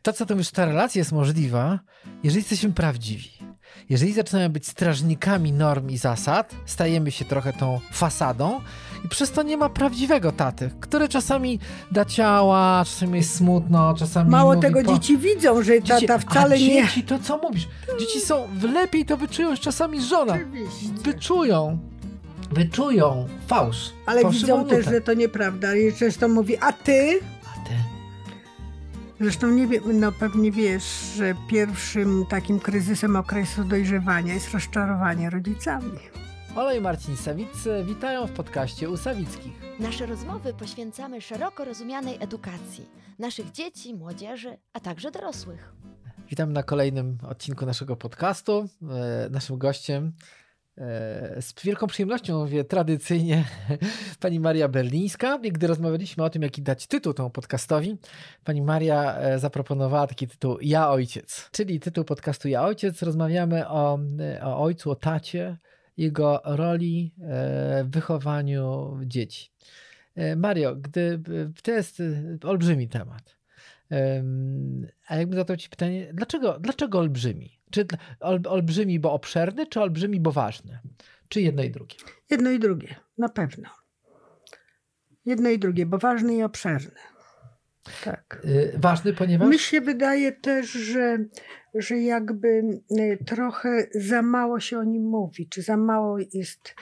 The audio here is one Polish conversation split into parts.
To, co to już ta relacja jest możliwa, jeżeli jesteśmy prawdziwi. Jeżeli zaczynamy być strażnikami norm i zasad, stajemy się trochę tą fasadą i przez to nie ma prawdziwego taty, który czasami da ciała, czasami jest smutno, czasami Mało mówi tego, dzieci widzą, że tata wcale dzieci, nie... dzieci, to co mówisz? Dzieci są, lepiej to wyczują niż czasami żona. Oczywiście. Wyczują fałsz. Ale widzą też, że to nieprawda. I zresztą mówi, a ty? Zresztą nie wiem, no pewnie wiesz, że pierwszym takim kryzysem okresu dojrzewania jest rozczarowanie rodzicami. Ola i Marcin Sawiccy witają w podcaście u Sawickich. Nasze rozmowy poświęcamy szeroko rozumianej edukacji naszych dzieci, młodzieży, a także dorosłych. Witam na kolejnym odcinku naszego podcastu. Naszym gościem z wielką przyjemnością mówię tradycyjnie pani Maria Berlińska. I gdy rozmawialiśmy o tym, jaki dać tytuł temu podcastowi, pani Maria zaproponowała taki tytuł Ja Ojciec, czyli tytuł podcastu Ja Ojciec. Rozmawiamy o ojcu, o tacie, jego roli w wychowaniu dzieci. Mario, to jest olbrzymi temat. A jakbym zadał ci pytanie, dlaczego olbrzymi? Czy olbrzymi, bo obszerny, czy olbrzymi, bo ważny? Czy jedno i drugie? Jedno i drugie, na pewno. Jedno i drugie, bo ważny i obszerny. Tak. Ważny, ponieważ... Mi się wydaje też, że jakby trochę za mało się o nim mówi, czy za mało jest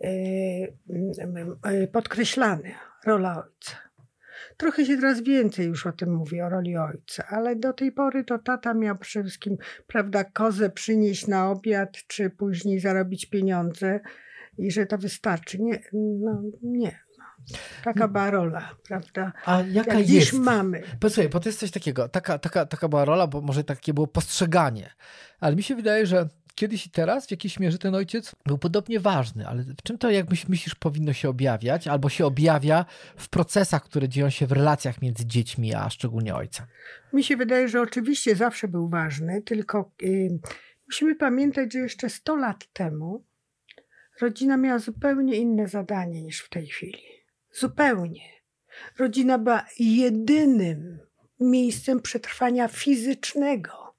podkreślany rola ojca. Trochę się teraz więcej już o tym mówi, o roli ojca, ale do tej pory to tata miał przede wszystkim, prawda, kozę przynieść na obiad, czy później zarobić pieniądze i że to wystarczy. Nie. Taka była rola, prawda? A jaka jak jest? mamy. Posłuchaj, bo to jest coś takiego, taka była rola, bo może takie było postrzeganie, ale mi się wydaje, że kiedyś i teraz w jakiejś mierze ten ojciec był podobnie ważny, ale w czym to, jak myślisz, powinno się objawiać, albo się objawia w procesach, które dzieją się w relacjach między dziećmi, a szczególnie ojcem? Mi się wydaje, że oczywiście zawsze był ważny, tylko musimy pamiętać, że jeszcze 100 lat temu rodzina miała zupełnie inne zadanie niż w tej chwili. Zupełnie. Rodzina była jedynym miejscem przetrwania fizycznego.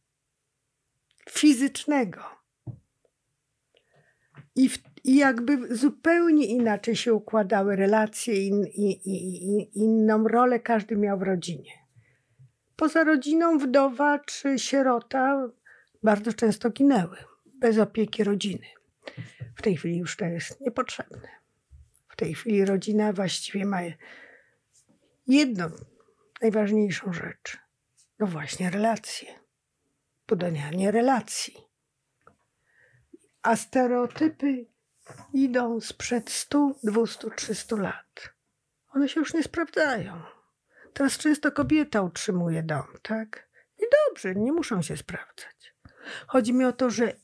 I jakby zupełnie inaczej się układały relacje i inną rolę każdy miał w rodzinie. Poza rodziną wdowa czy sierota bardzo często ginęły bez opieki rodziny. W tej chwili już to jest niepotrzebne. W tej chwili rodzina właściwie ma jedną najważniejszą rzecz. No właśnie relacje. Budowanie relacji. A stereotypy idą sprzed 100, 200, 300 lat. One się już nie sprawdzają. Teraz często kobieta utrzymuje dom, tak? I dobrze, nie muszą się sprawdzać. Chodzi mi o to, że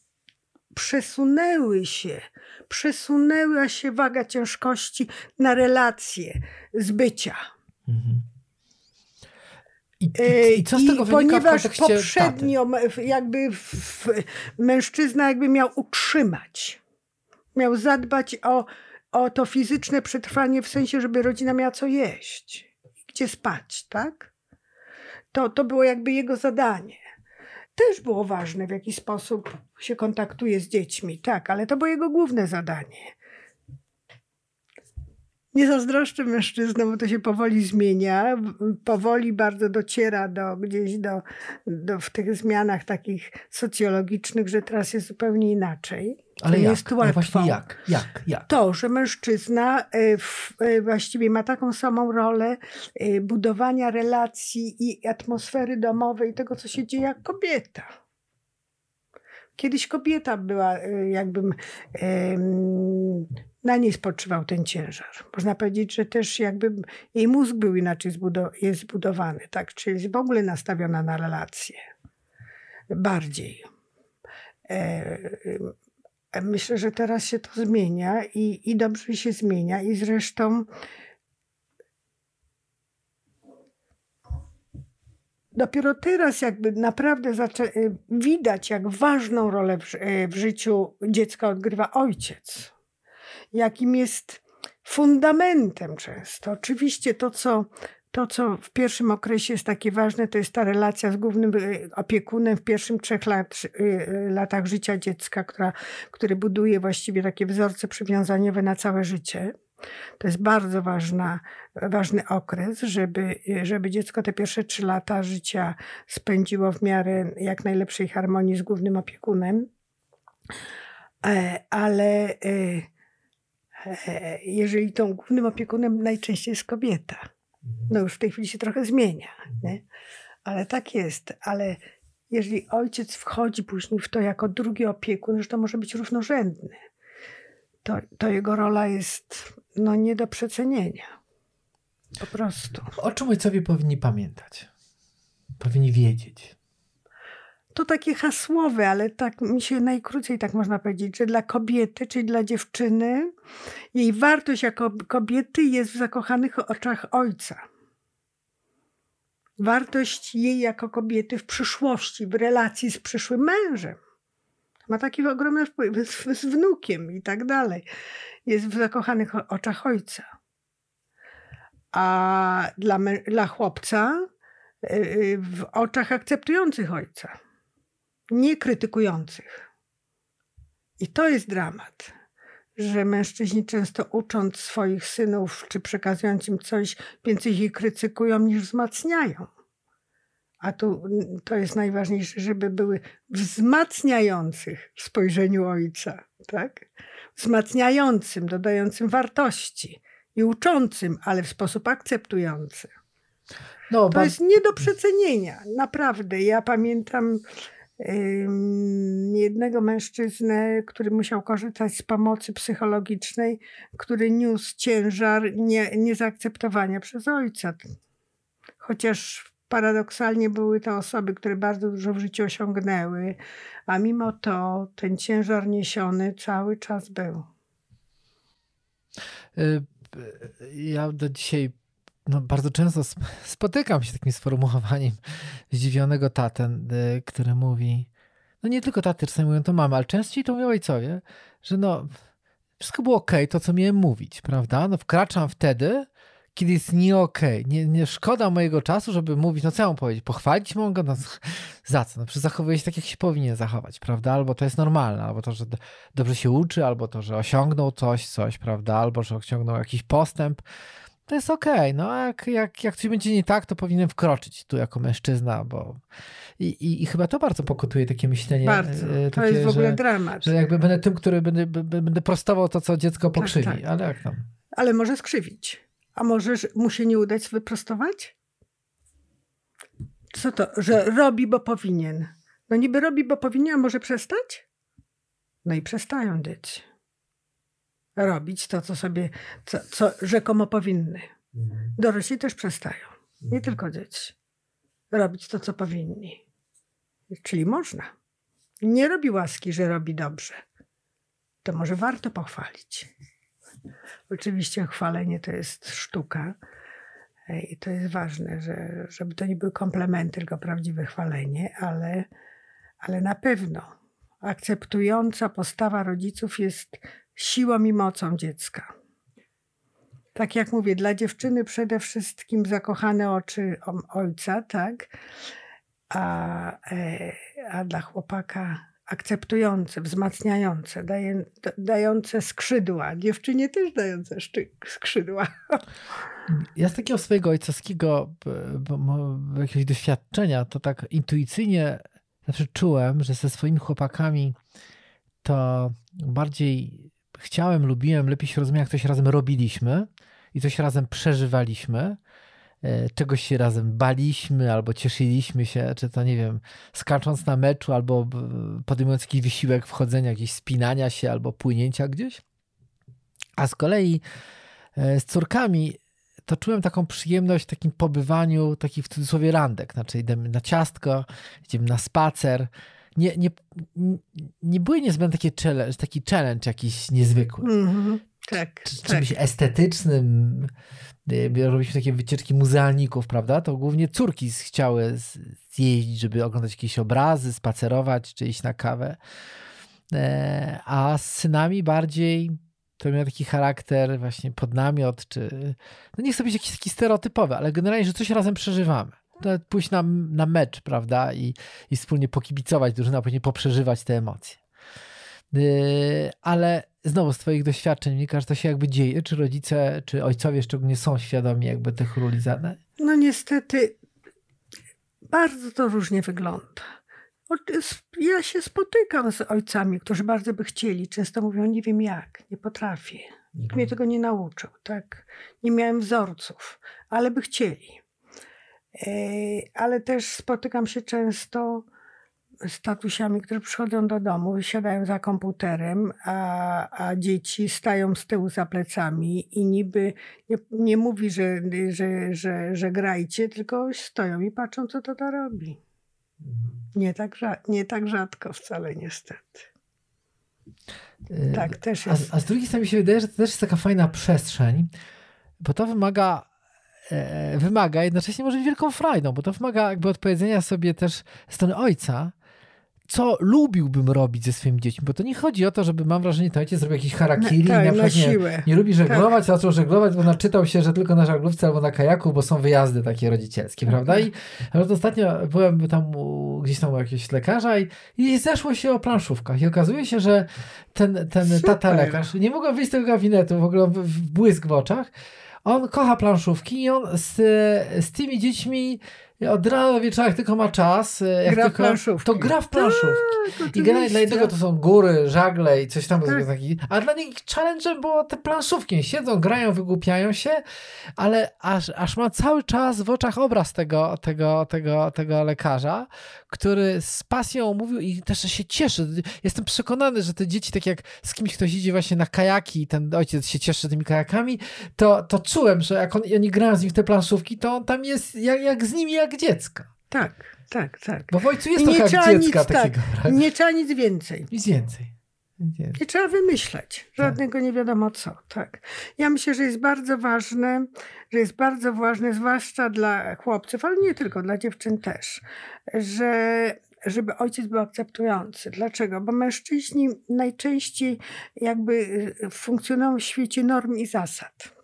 przesunęła się waga ciężkości na relacje z bycia. Mhm. I co z tego wynika ponieważ w kontekście poprzednio mężczyzna jakby miał utrzymać, miał zadbać o to fizyczne przetrwanie w sensie, żeby rodzina miała co jeść, gdzie spać, tak? To było jakby jego zadanie. Też było ważne, w jaki sposób się kontaktuje z dziećmi, tak, ale to było jego główne zadanie. Nie zazdroszczę mężczyznom, bo to się powoli zmienia, powoli bardzo dociera w tych zmianach takich socjologicznych, że teraz jest zupełnie inaczej. Ale jak? Jest ale właśnie jak? To, że mężczyzna właściwie ma taką samą rolę budowania relacji i atmosfery domowej, tego, co się dzieje, jak kobieta. Kiedyś kobieta była na niej spoczywał ten ciężar. Można powiedzieć, że też jakby jej mózg był inaczej jest zbudowany, tak? Czyli jest w ogóle nastawiona na relacje. Bardziej. Myślę, że teraz się to zmienia i dobrze się zmienia i zresztą dopiero teraz jakby naprawdę widać, jak ważną rolę w życiu dziecka odgrywa ojciec. Jakim jest fundamentem często. Oczywiście to, co To, co w pierwszym okresie jest takie ważne, to jest ta relacja z głównym opiekunem w pierwszym 3 latach życia dziecka, który buduje właściwie takie wzorce przywiązaniowe na całe życie. To jest bardzo ważny okres, żeby dziecko te pierwsze 3 lata życia spędziło w miarę jak najlepszej harmonii z głównym opiekunem. Ale jeżeli tą głównym opiekunem najczęściej jest kobieta, no już w tej chwili się trochę zmienia, nie? Ale tak jest. Ale jeżeli ojciec wchodzi później w to jako drugi opiekun, że to może być równorzędny, to jego rola jest nie do przecenienia. Po prostu. O czym ojcowie powinni pamiętać? Powinni wiedzieć. To takie hasłowe, ale tak mi się najkrócej tak można powiedzieć, że dla kobiety, czyli dla dziewczyny, jej wartość jako kobiety jest w zakochanych oczach ojca. Wartość jej jako kobiety w przyszłości, w relacji z przyszłym mężem. Ma taki ogromny wpływ z wnukiem i tak dalej. Jest w zakochanych oczach ojca. A dla chłopca w oczach akceptujących ojca. Nie krytykujących. I to jest dramat, że mężczyźni często ucząc swoich synów, czy przekazując im coś, więcej ich krytykują niż wzmacniają. A tu to jest najważniejsze, żeby były wzmacniających w spojrzeniu ojca, tak? Wzmacniającym, dodającym wartości i uczącym, ale w sposób akceptujący. To jest nie do przecenienia, naprawdę. Ja pamiętam jednego mężczyznę, który musiał korzystać z pomocy psychologicznej, który niósł ciężar niezaakceptowania przez ojca. Chociaż paradoksalnie były to osoby, które bardzo dużo w życiu osiągnęły, a mimo to ten ciężar niesiony cały czas był. Ja do dzisiaj bardzo często spotykam się z takim sformułowaniem zdziwionego tatę, który mówi, nie tylko taty czasami mówią to mamy, ale częściej to mówią ojcowie, że wszystko było okej, to co miałem mówić, prawda? Wkraczam wtedy, kiedy jest nie okej. Nie szkoda mojego czasu, żeby mówić, co ja mam powiedzieć, pochwalić mogę, za co? Przecież zachowuje się tak, jak się powinien zachować, prawda? Albo to jest normalne, albo to, że dobrze się uczy, albo to, że osiągnął coś, prawda? Albo, że osiągnął jakiś postęp. To jest okej. Jak coś będzie nie tak, to powinienem wkroczyć tu jako mężczyzna, bo i chyba to bardzo pokutuje takie myślenie. Bardzo. To jest w ogóle dramat. Że jakby będę tym, który będę prostował to, co dziecko pokrzywi. Tak. Ale jak tam? Ale może skrzywić. A może mu się nie udać wyprostować? Co to? Że robi, bo powinien. Niby robi, bo powinien, a może przestać? I przestają dzieci robić to, co rzekomo powinny. Dorośli też przestają. Nie tylko dzieci. Robić to, co powinni. Czyli można. Nie robi łaski, że robi dobrze. To może warto pochwalić. Oczywiście chwalenie to jest sztuka i to jest ważne, żeby to nie były komplementy, tylko prawdziwe chwalenie, ale na pewno akceptująca postawa rodziców jest siłą i mocą dziecka. Tak jak mówię, dla dziewczyny przede wszystkim zakochane oczy ojca, tak? A dla chłopaka akceptujące, wzmacniające, dające skrzydła. Dziewczynie też dające skrzydła. Ja z takiego swojego ojcowskiego jakiegoś doświadczenia, to tak intuicyjnie zawsze czułem, że ze swoimi chłopakami to bardziej chciałem, lubiłem, lepiej się rozumiem, jak coś razem robiliśmy i coś razem przeżywaliśmy, czegoś się razem baliśmy albo cieszyliśmy się, czy to nie wiem, skacząc na meczu albo podejmując jakiś wysiłek wchodzenia, jakieś spinania się albo płynięcia gdzieś. A z kolei z córkami to czułem taką przyjemność w takim pobywaniu, takich w cudzysłowie randek. Znaczy idziemy na ciastko, idziemy na spacer. Nie były niezbędne taki challenge jakiś niezwykły. Mm-hmm. Tak. Czymś estetycznym. Robiliśmy takie wycieczki muzealników, prawda? To głównie córki chciały zjeździć, żeby oglądać jakieś obrazy, spacerować, czy iść na kawę. A z synami bardziej to miał taki charakter właśnie pod namiot, czy no nie chcę być jakiś taki stereotypowy, ale generalnie, że coś razem przeżywamy. Nawet pójść na mecz, prawda, i wspólnie pokibicować drużyna, a później poprzeżywać te emocje. Ale znowu z twoich doświadczeń wynika, że to się jakby dzieje, czy rodzice, czy ojcowie szczególnie są świadomi jakby tych ról i zadań? No niestety bardzo to różnie wygląda. Ja się spotykam z ojcami, którzy bardzo by chcieli. Często mówią, nie wiem jak, nie potrafię. Nikt mnie tego nie nauczył, tak? Nie miałem wzorców, ale by chcieli. Ale też spotykam się często z tatusiami, którzy przychodzą do domu, siadają za komputerem, a dzieci stają z tyłu za plecami i niby nie mówi, że grajcie, tylko stoją i patrzą, co to robi. Nie tak rzadko wcale, niestety. Tak, też jest. A z drugiej strony mi się wydaje, że to też jest taka fajna przestrzeń, bo to wymaga jednocześnie może być wielką frajdą, bo to wymaga jakby odpowiedzenia sobie też z strony ojca, co lubiłbym robić ze swoimi dziećmi, bo to nie chodzi o to, żeby, mam wrażenie, to ojciec zrobił jakiś harakiri, tak, na przykład nie lubi żeglować, zaczął żeglować, bo naczytał się, że tylko na żaglówce albo na kajaku, bo są wyjazdy takie rodzicielskie, prawda? I ostatnio byłem tam gdzieś tam u jakiegoś lekarza i zeszło się o planszówkach i okazuje się, że ten tata lekarz, nie mogłem wyjść z tego gabinetu, w ogóle w błysk w oczach, on kocha planszówki i on z tymi dziećmi od rana do wieczora, jak tylko ma czas, to gra w planszówki. I generalnie dla jednego to są góry, żagle i coś tam. A dla nich challenge było te planszówki. Siedzą, grają, wygłupiają się, ale aż ma cały czas w oczach obraz tego lekarza, który z pasją mówił i też się cieszy. Jestem przekonany, że te dzieci, tak jak z kimś ktoś idzie właśnie na kajaki i ten ojciec się cieszy tymi kajakami, to czułem, że jak oni grają z nim w te planszówki, to on tam jest jak z nimi, jak dziecko. Tak. Bo w ojcu jest trochę jak dziecka takiego. Tak. Nie trzeba nic więcej. Nic więcej. Nie trzeba wymyśleć. Żadnego nie wiadomo co. Tak. Ja myślę, że jest bardzo ważne, zwłaszcza dla chłopców, ale nie tylko, dla dziewczyn też, żeby ojciec był akceptujący. Dlaczego? Bo mężczyźni najczęściej jakby funkcjonują w świecie norm i zasad.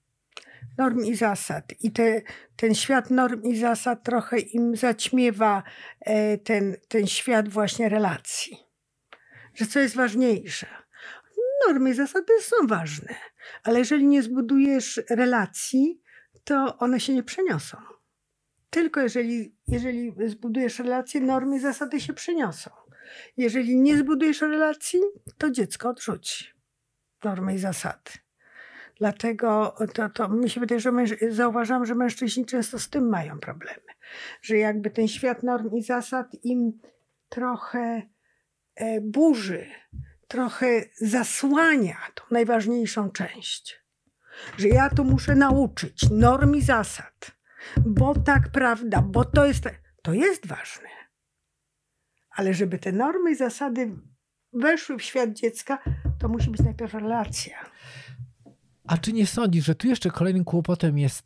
I ten świat norm i zasad trochę im zaćmiewa ten świat właśnie relacji. Że co jest ważniejsze? Normy i zasady są ważne, ale jeżeli nie zbudujesz relacji, to one się nie przeniosą. Tylko jeżeli zbudujesz relacje, normy i zasady się przeniosą. Jeżeli nie zbudujesz relacji, to dziecko odrzuci normy i zasady. Dlatego to mi się wydaje, że zauważam, że mężczyźni często z tym mają problemy. Że jakby ten świat norm i zasad im trochę burzy, trochę zasłania tą najważniejszą część. Że ja tu muszę nauczyć norm i zasad, bo tak prawda, bo to jest ważne. Ale żeby te normy i zasady weszły w świat dziecka, to musi być najpierw relacja. A czy nie sądzisz, że tu jeszcze kolejnym kłopotem jest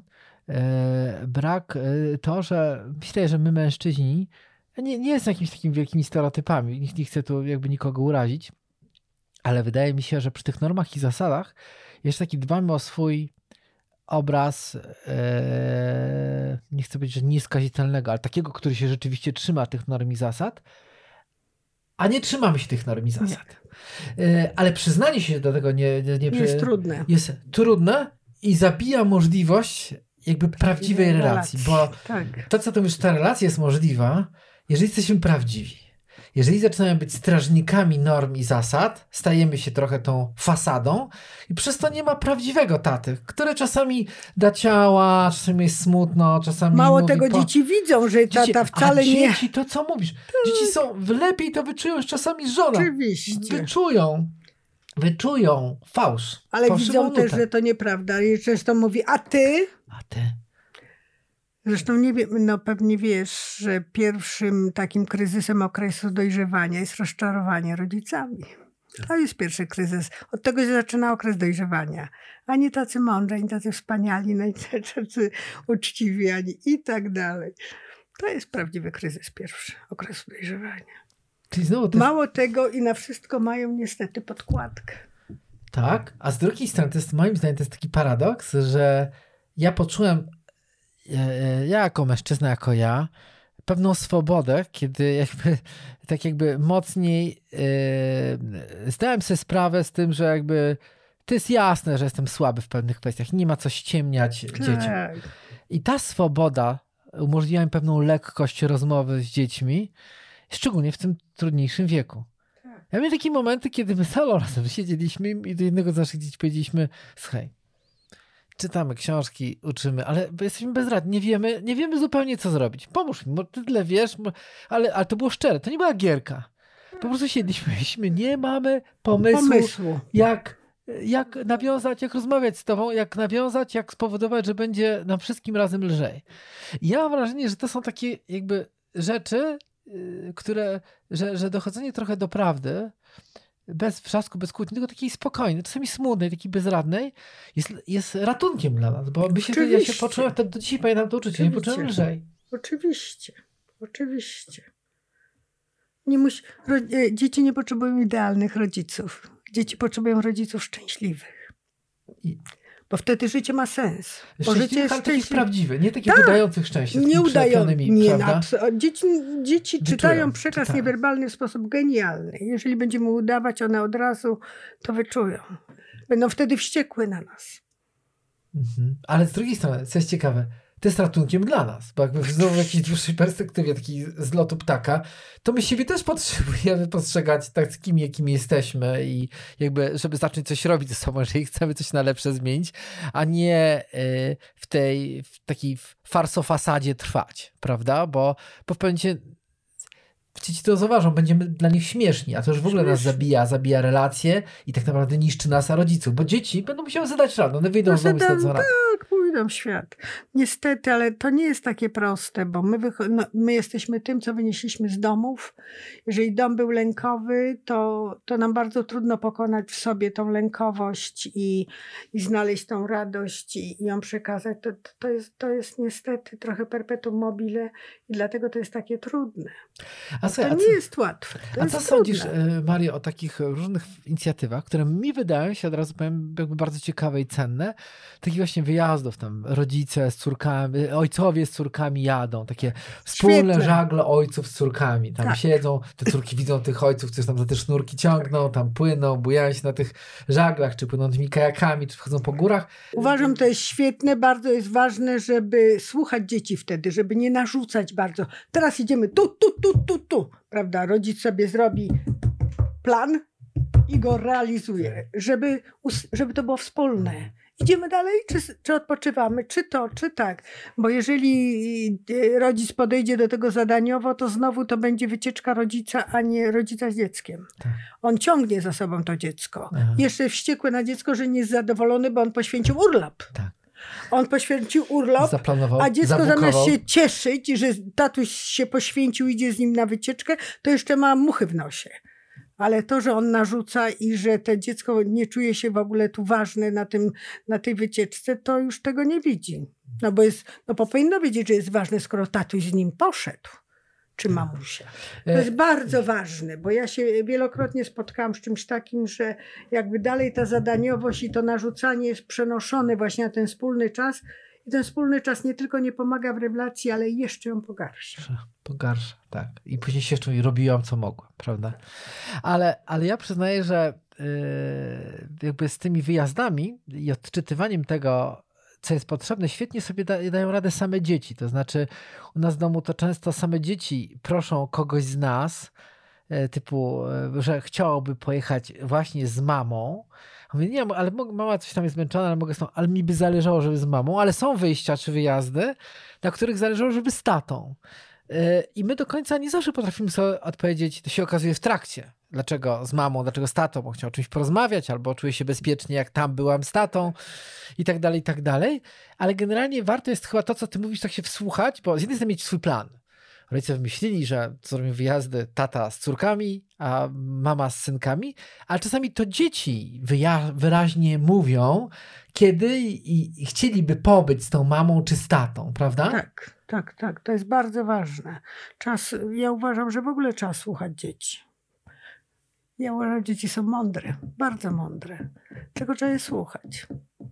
że myślę, że my mężczyźni nie jest jakimiś takimi wielkimi stereotypami, nie chcę tu jakby nikogo urazić, ale wydaje mi się, że przy tych normach i zasadach jeszcze taki dbamy o swój obraz, nie chcę powiedzieć, że nieskazitelnego, ale takiego, który się rzeczywiście trzyma tych norm i zasad, a nie trzymamy się tych norm i zasad. Ale przyznanie się do tego jest trudne. Jest trudne i zabija możliwość jakby prawdziwej relacji. Bo to, co to już ta relacja jest możliwa, jeżeli jesteśmy prawdziwi. Jeżeli zaczynamy być strażnikami norm i zasad, stajemy się trochę tą fasadą i przez to nie ma prawdziwego taty, który czasami da ciała, czasami jest smutno, czasami mało mówi tego dzieci widzą, że tata wcale nie... dzieci, to co mówisz? Dzieci są lepiej to wyczują niż czasami żona. Oczywiście. Wyczują fałsz. Ale widzą też, że to nieprawda. I często mówi, a ty? Zresztą nie wiem, pewnie wiesz, że pierwszym takim kryzysem okresu dojrzewania jest rozczarowanie rodzicami. To jest pierwszy kryzys. Od tego się zaczyna okres dojrzewania. Ani tacy mądrzy, ani tacy wspaniali, ani tacy uczciwi, ani i tak dalej. To jest prawdziwy kryzys pierwszy okresu dojrzewania. Mało tego i na wszystko mają niestety podkładkę. Tak, a z drugiej strony to jest, moim zdaniem, to jest taki paradoks, że ja poczułem, ja jako mężczyzna, jako ja, pewną swobodę, kiedy jakby mocniej zdałem sobie sprawę z tym, że jakby to jest jasne, że jestem słaby w pewnych kwestiach. Nie ma co ściemniać dzieciom. I ta swoboda umożliwia mi pewną lekkość rozmowy z dziećmi, szczególnie w tym trudniejszym wieku. Ja miałem takie momenty, kiedy my solo razem siedzieliśmy i do jednego z naszych dzieci powiedzieliśmy: słuchaj, czytamy książki, uczymy, ale jesteśmy bezradni, nie wiemy zupełnie, co zrobić. Pomóż mi, bo ty tyle wiesz, ale to było szczere, to nie była gierka. Po prostu siedliśmy, nie mamy pomysłu. Jak nawiązać, jak rozmawiać z tobą, jak nawiązać, jak spowodować, że będzie nam wszystkim razem lżej. I ja mam wrażenie, że to są takie jakby rzeczy, które, że dochodzenie trochę do prawdy, bez wrzasku, bez kłótni, tylko takiej spokojnej, czasami smutnej, takiej bezradnej, jest ratunkiem dla nas, bo ja się poczułem, do dzisiaj pamiętam to uczucie, nie poczułem lżej. Oczywiście. Dzieci nie potrzebują idealnych rodziców. Dzieci potrzebują rodziców szczęśliwych. Bo wtedy życie ma sens. Bo życie jest takich prawdziwych, nie takich udających szczęście. Nie udających. Dzieci czytają przekaz niewerbalny w sposób genialny. Jeżeli będziemy udawać, one od razu to wyczują. Będą wtedy wściekłe na nas. Ale z drugiej strony, co jest ciekawe, to jest ratunkiem dla nas, bo jakby znowu w jakiejś dłuższej perspektywie, takiej z lotu ptaka, to my siebie też potrzebujemy postrzegać takimi, jakimi jesteśmy i jakby, żeby zacząć coś robić ze sobą, jeżeli chcemy coś na lepsze zmienić, a nie w takiej farsofasadzie trwać, prawda? Bo w pewnym momencie dzieci to zauważą, będziemy dla nich śmieszni, a to już w ogóle nas zabija relacje i tak naprawdę niszczy nas, a rodziców, bo dzieci będą musiały zadać radę, one wyjdą z domu i zdadzą radę. Tak, pójdą w świat. Niestety, ale to nie jest takie proste, bo my jesteśmy tym, co wynieśliśmy z domów. Jeżeli dom był lękowy, to nam bardzo trudno pokonać w sobie tą lękowość i znaleźć tą radość i ją przekazać. To jest niestety trochę perpetuum mobile i dlatego to jest takie trudne. To nie jest łatwe. A co sądzisz, Mario, o takich różnych inicjatywach, które mi wydają się, od razu powiem, jakby bardzo ciekawe i cenne, takich właśnie wyjazdów, tam rodzice z córkami, ojcowie z córkami jadą, takie wspólne żagle ojców z córkami, tam siedzą, te córki widzą tych ojców, którzy tam za te sznurki ciągną, tam płyną, bujają się na tych żaglach, czy płyną tymi kajakami, czy wchodzą po górach. Uważam, to jest świetne, bardzo jest ważne, żeby słuchać dzieci wtedy, żeby nie narzucać bardzo. Teraz idziemy tu, prawda? Rodzic sobie zrobi plan i go realizuje, żeby to było wspólne. Idziemy dalej, czy odpoczywamy, czy to, czy tak. Bo jeżeli rodzic podejdzie do tego zadaniowo, to znowu to będzie wycieczka rodzica, a nie rodzica z dzieckiem. Tak. On ciągnie za sobą to dziecko. Aha. Jeszcze wściekły na dziecko, że nie jest zadowolony, bo on poświęcił urlop. Tak. On poświęcił urlop, a dziecko zamiast się cieszyć, że tatuś się poświęcił, idzie z nim na wycieczkę, to jeszcze ma muchy w nosie. Ale to, że on narzuca i że to dziecko nie czuje się w ogóle tu ważne na tej wycieczce, to już tego nie widzi. Bo powinno wiedzieć, że jest ważne, skoro tatuś z nim poszedł. Czy mamusia. To jest bardzo ważne, bo ja się wielokrotnie spotkałam z czymś takim, że jakby dalej ta zadaniowość i to narzucanie jest przenoszone właśnie na ten wspólny czas i ten wspólny czas nie tylko nie pomaga w relacji, ale jeszcze ją pogarsza. Pogarsza, tak. I później się jeszcze robiłam, co mogłam, prawda? Ale ja przyznaję, że jakby z tymi wyjazdami i odczytywaniem tego, co jest potrzebne, świetnie sobie dają radę same dzieci. To znaczy u nas w domu to często same dzieci proszą kogoś z nas, typu, że chciałoby pojechać właśnie z mamą. Mówię, nie, ale mama coś tam jest zmęczona, ale mi by zależało, żeby z mamą, ale są wyjścia czy wyjazdy, na których zależało, żeby z tatą. I my do końca nie zawsze potrafimy sobie odpowiedzieć, to się okazuje w trakcie. Dlaczego z mamą, dlaczego z tatą, bo chciał o czymś porozmawiać, albo czuję się bezpiecznie, jak tam byłam z tatą i tak dalej, i tak dalej. Ale generalnie warto jest chyba to, co ty mówisz, tak się wsłuchać, bo z jednej strony mieć swój plan. Rodzice wymyślili, że zrobią wyjazdy tata z córkami, a mama z synkami, ale czasami to dzieci wyraźnie mówią, kiedy i chcieliby pobyć z tą mamą czy z tatą, prawda? Tak. To jest bardzo ważne. Ja uważam, że w ogóle trzeba słuchać dzieci. Ja uważam, że dzieci są mądre, bardzo mądre. Czego trzeba je słuchać?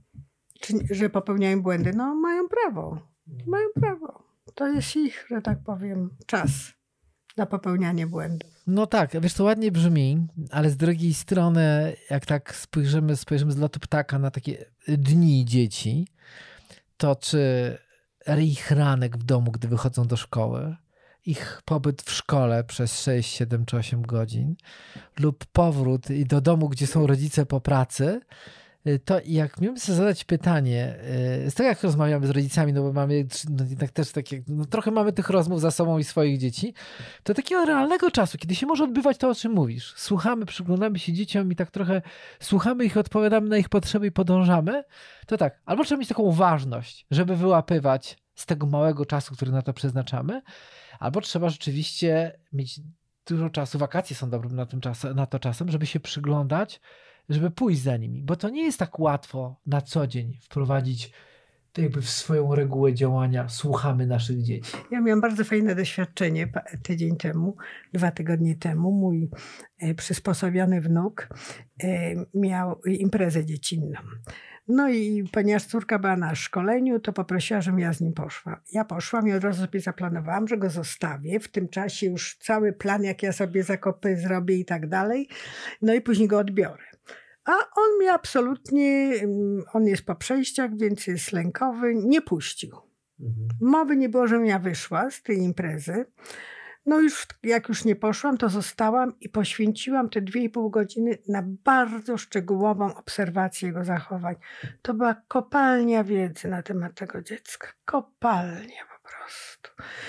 Że popełniają błędy? No mają prawo. Mają prawo. To jest ich, że tak powiem, czas na popełnianie błędów. No tak, wiesz, to ładnie brzmi, ale z drugiej strony, jak tak spojrzymy z lotu ptaka na takie dni dzieci, to czy ich ranek w domu, gdy wychodzą do szkoły, ich pobyt w szkole przez 6, 7 czy 8 godzin lub powrót do domu, gdzie są rodzice po pracy, to jak miałem sobie zadać pytanie, z tego jak rozmawiamy z rodzicami, no bo mamy jednak też takie, no trochę mamy tych rozmów za sobą i swoich dzieci, to takiego realnego czasu, kiedy się może odbywać to, o czym mówisz. Słuchamy, przyglądamy się dzieciom i tak trochę słuchamy ich, odpowiadamy na ich potrzeby i podążamy, to tak, albo trzeba mieć taką uważność, żeby wyłapywać z tego małego czasu, który na to przeznaczamy, albo trzeba rzeczywiście mieć dużo czasu, wakacje są dobrym na to czasem, żeby się przyglądać, żeby pójść za nimi, bo to nie jest tak łatwo na co dzień wprowadzić to jakby w swoją regułę działania. Słuchamy naszych dzieci. Ja miałam bardzo fajne doświadczenie tydzień temu, 2 tygodnie temu. Mój przysposobiony wnuk miał imprezę dziecinną. No i ponieważ córka była na szkoleniu, to poprosiła, żebym ja z nim poszła. Ja poszłam i od razu sobie zaplanowałam, że go zostawię. W tym czasie już cały plan, jak ja sobie zakupy zrobię i tak dalej. No i później go odbiorę. A on mnie absolutnie, on jest po przejściach, więc jest lękowy, nie puścił. Mowy nie było, żebym ja wyszła z tej imprezy. No już jak już nie poszłam, to zostałam i poświęciłam te 2,5 godziny na bardzo szczegółową obserwację jego zachowań. To była kopalnia wiedzy na temat tego dziecka. Kopalnia po prostu.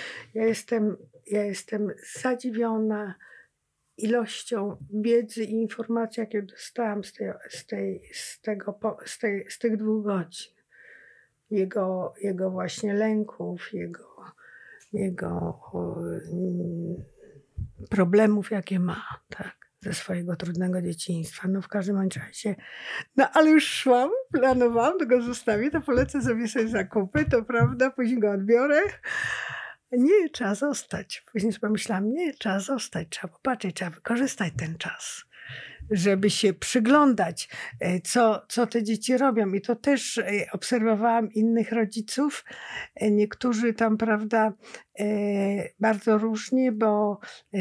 Ja jestem zadziwiona ilością wiedzy i informacji, jakie dostałam z tych 2 godzin. Jego właśnie lęków, jego problemów, jakie ma, tak, ze swojego trudnego dzieciństwa. No w każdym razie, no ale już szłam, planowałam, to go zostawię, to polecę sobie zakupy, to prawda, później go odbiorę. Nie, trzeba zostać. Później sobie pomyślałam, nie, trzeba zostać, trzeba popatrzeć, trzeba wykorzystać ten czas, żeby się przyglądać, co te dzieci robią. I to też obserwowałam innych rodziców. Niektórzy tam, prawda, bardzo różnie, bo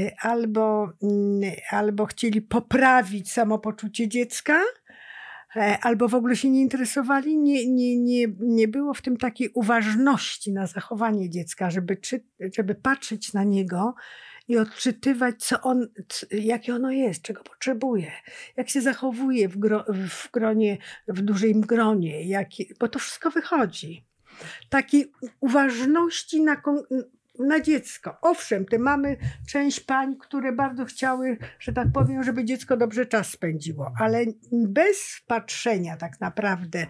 albo chcieli poprawić samopoczucie dziecka, albo w ogóle się nie interesowali, nie było w tym takiej uważności na zachowanie dziecka, żeby patrzeć na niego i odczytywać, jakie ono jest, czego potrzebuje, jak się zachowuje w dużym gronie, bo to wszystko wychodzi. Takiej uważności na dziecko. Owszem, mamy część pań, które bardzo chciały, że tak powiem, żeby dziecko dobrze czas spędziło, ale bez patrzenia tak naprawdę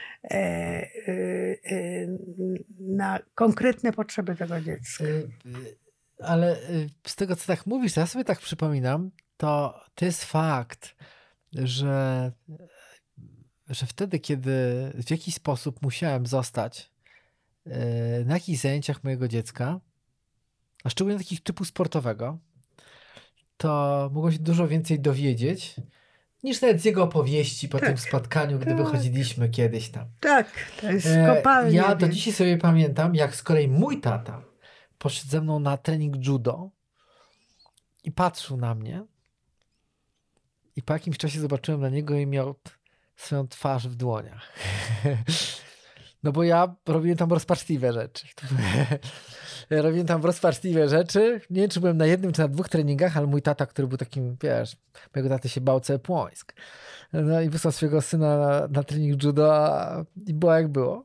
na konkretne potrzeby tego dziecka. Ale z tego, co tak mówisz, ja sobie tak przypominam, to jest fakt, że wtedy, kiedy w jakiś sposób musiałem zostać na jakichś zajęciach mojego dziecka, a szczególnie takich typu sportowego, to mogłem się dużo więcej dowiedzieć niż nawet z jego opowieści po tym spotkaniu, gdy wychodziliśmy kiedyś tam. Tak, to jest kopalnia. Ja do dzisiaj sobie pamiętam, jak z kolei mój tata poszedł ze mną na trening judo i patrzył na mnie i po jakimś czasie zobaczyłem na niego i miał swoją twarz w dłoniach. No bo ja robiłem tam rozpaczliwe rzeczy. Nie wiem, czy byłem na 1 czy na 2 treningach, ale mój tata, który był takim, wiesz, mojego taty się bał cały Płońsk. No i wysłał swojego syna na trening judo i było jak było.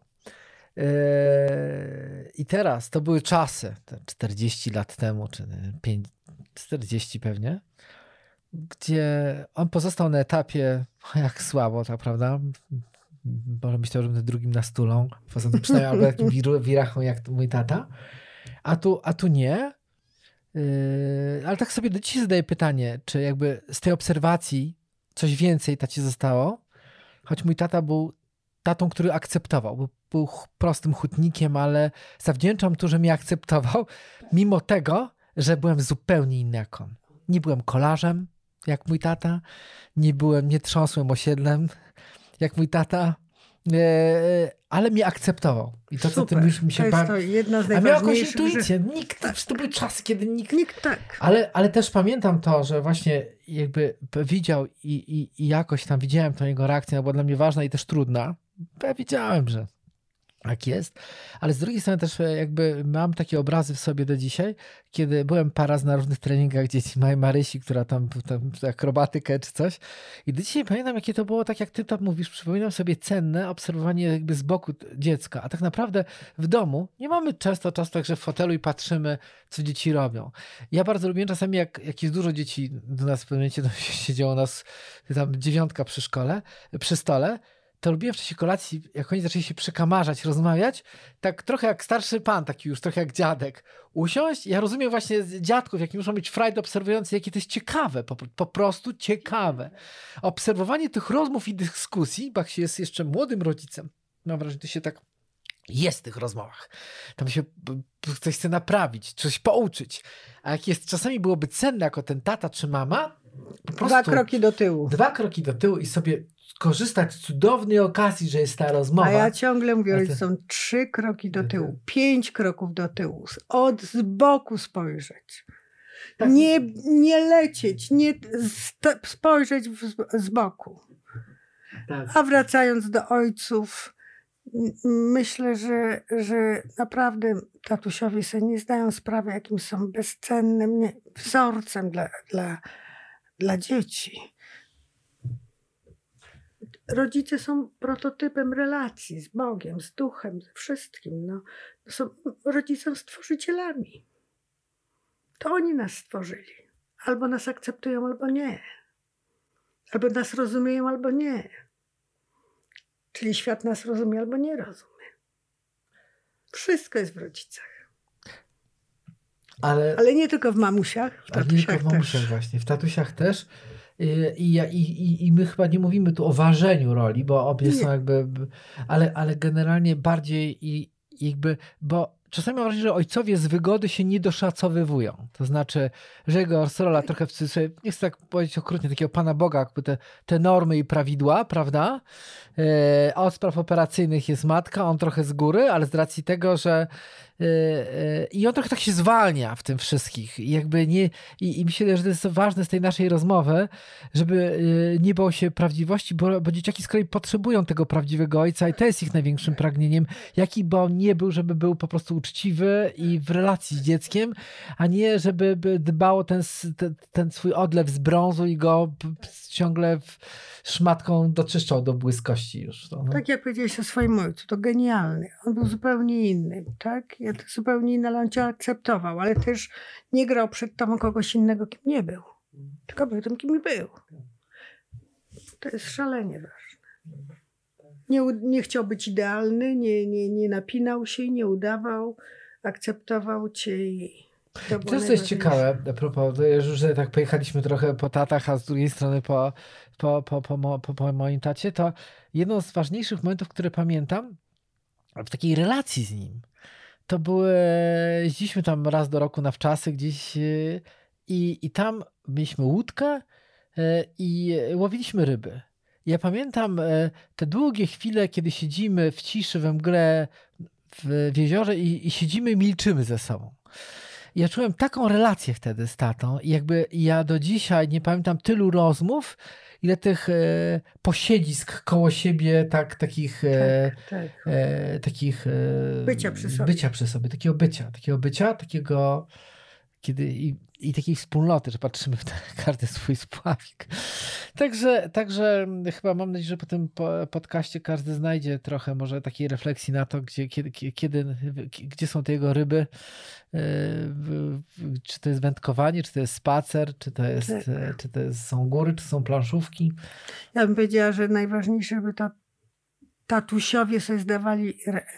I teraz, to były czasy, 40 lat temu, czy 40 pewnie, gdzie on pozostał na etapie, jak słabo, tak prawda? Może myślał, że będę drugim na stulą, poza tym przynajmniej albo takim wirachą jak mój tata, a tu nie. Ale tak sobie do dzisiaj zadaję pytanie, czy jakby z tej obserwacji coś więcej tacie zostało, choć mój tata był tatą, który akceptował, był prostym hutnikiem, ale zawdzięczam to, że mnie akceptował, mimo tego, że byłem zupełnie inny jak on. Nie byłem kolarzem, jak mój tata, nie trząsłem osiedlem jak mój tata, ale mnie akceptował. I to, co ty mówisz, mi się to jedna z a miał jakąś najważniejszych intuicję. rzeczy. Nikt, to były czasy, kiedy nikt... Nikt tak. Ale też pamiętam to, że właśnie jakby widział i jakoś tam widziałem tą jego reakcję, ona była dla mnie ważna i też trudna. Bo ja wiedziałem, że tak jest, ale z drugiej strony też jakby mam takie obrazy w sobie do dzisiaj, kiedy byłem parę razy na różnych treningach dzieci małej Marysi, która tam akrobatykę czy coś i do dzisiaj pamiętam, jakie to było, tak jak ty tam mówisz, przypominam sobie cenne obserwowanie jakby z boku dziecka, a tak naprawdę w domu nie mamy często czasu tak, że w fotelu i patrzymy, co dzieci robią. Ja bardzo lubię czasami, jak jest dużo dzieci do nas w pewnym momencie, to siedziało nas tam 9 przy stole, to lubiłem w czasie kolacji, jak oni zaczęli się przekamarzać, rozmawiać, tak trochę jak starszy pan, taki już trochę jak dziadek, usiąść. Ja rozumiem właśnie z dziadków, jaki muszą mieć frajdę obserwujący, jakie to jest ciekawe, po prostu ciekawe. Obserwowanie tych rozmów i dyskusji, bo jak się jest jeszcze młodym rodzicem, mam wrażenie, to się tak jest w tych rozmowach. Tam się coś chce naprawić, coś pouczyć. A jak jest, czasami byłoby cenne jako ten tata czy mama, po prostu 2 kroki do tyłu. 2 kroki do tyłu i sobie korzystać z cudownej okazji, że jest ta rozmowa. A ja ciągle mówię, że są 3 kroki do tyłu, 5 kroków do tyłu, z boku spojrzeć. Tak. Nie lecieć, nie spojrzeć z boku. Tak. A wracając do ojców, myślę, że naprawdę tatusiowie sobie nie zdają sprawy, jakim są bezcennym wzorcem dla dzieci. Rodzice są prototypem relacji z Bogiem, z duchem, ze wszystkim. No, są rodzicem stworzycielami. To oni nas stworzyli. Albo nas akceptują, albo nie. Albo nas rozumieją, albo nie. Czyli świat nas rozumie, albo nie rozumie. Wszystko jest w rodzicach. Ale nie tylko w mamusiach. W tatusiach nie tylko w mamusiach też. Właśnie, w tatusiach też. I my chyba nie mówimy tu o ważeniu roli, bo obie są jakby, ale generalnie bardziej jakby, bo czasami mam wrażenie, że ojcowie z wygody się nie doszacowywują. To znaczy, że jego rola trochę w cudzysłowie, nie chcę tak powiedzieć okrutnie, takiego Pana Boga, jakby te normy i prawidła, prawda? A od spraw operacyjnych jest matka, on trochę z góry, ale z racji tego, że i on trochę tak się zwalnia w tym wszystkich. I jakby nie, i myślę, że to jest ważne z tej naszej rozmowy, żeby nie bał się prawdziwości, bo dzieciaki z kolei potrzebują tego prawdziwego ojca i to jest ich największym pragnieniem, jaki by on nie był, żeby był po prostu uczciwy i w relacji z dzieckiem, a nie żeby dbał o ten swój odlew z brązu i go ciągle szmatką doczyszczał do błyskości już. No. Tak jak powiedziałeś o swoim ojcu, to genialny. On był zupełnie inny, tak? Ja to zupełnie inny, ale on cię akceptował, ale też nie grał przed tobą kogoś innego, kim nie był. Tylko był tym, kim był. To jest szalenie ważne. Nie chciał być idealny, nie napinał się, nie udawał, akceptował cię i to jest ciekawe, a propos, że tak pojechaliśmy trochę po tatach, a z drugiej strony po moim tacie, to jedno z ważniejszych momentów, które pamiętam w takiej relacji z nim, to jeździliśmy tam raz do roku na wczasy gdzieś i tam mieliśmy łódkę i łowiliśmy ryby. Ja pamiętam te długie chwile, kiedy siedzimy w ciszy, we mgle w jeziorze i siedzimy i milczymy ze sobą. Ja czułem taką relację wtedy z tatą i jakby ja do dzisiaj nie pamiętam tylu rozmów, ile tych posiedzisk koło siebie, takich bycia przy sobie, takiego bycia, kiedy i takiej wspólnoty, że patrzymy w każdy swój spławik. Także chyba mam nadzieję, że po tym podcaście każdy znajdzie trochę może takiej refleksji na to, gdzie są te jego ryby, czy to jest wędkowanie, czy to jest spacer, czy to są góry, czy są planszówki. Ja bym powiedziała, że najważniejsze, żeby tatusiowie sobie zdawali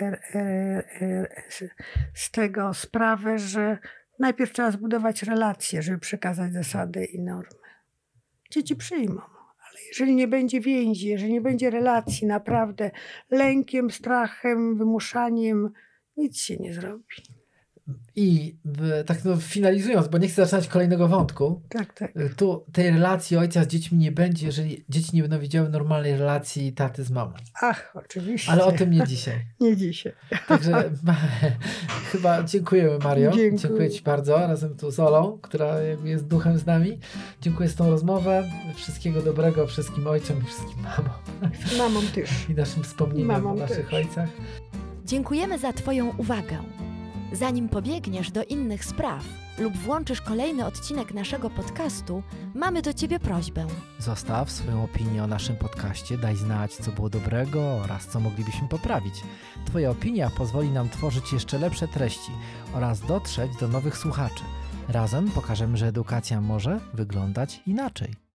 z tego sprawę, że najpierw trzeba zbudować relacje, żeby przekazać zasady i normy. Dzieci przyjmą, ale jeżeli nie będzie więzi, jeżeli nie będzie relacji, naprawdę lękiem, strachem, wymuszaniem, nic się nie zrobi. Tak finalizując, bo nie chcę zaczynać kolejnego wątku, Tak. tu tej relacji ojca z dziećmi nie będzie, jeżeli dzieci nie będą widziały normalnej relacji taty z mamą. Ach, oczywiście. Ale o tym nie dzisiaj. Nie dzisiaj. Także chyba dziękujemy, Mario. Dziękuję Ci bardzo, razem tu z Olą, która jest duchem z nami. Dziękuję za tą rozmowę. Wszystkiego dobrego wszystkim ojcom i wszystkim mamom. Mamom też. I naszym wspomnieniom o naszych ojcach. Dziękujemy za Twoją uwagę. Zanim pobiegniesz do innych spraw lub włączysz kolejny odcinek naszego podcastu, mamy do Ciebie prośbę. Zostaw swoją opinię o naszym podcaście, daj znać, co było dobrego oraz co moglibyśmy poprawić. Twoja opinia pozwoli nam tworzyć jeszcze lepsze treści oraz dotrzeć do nowych słuchaczy. Razem pokażemy, że edukacja może wyglądać inaczej.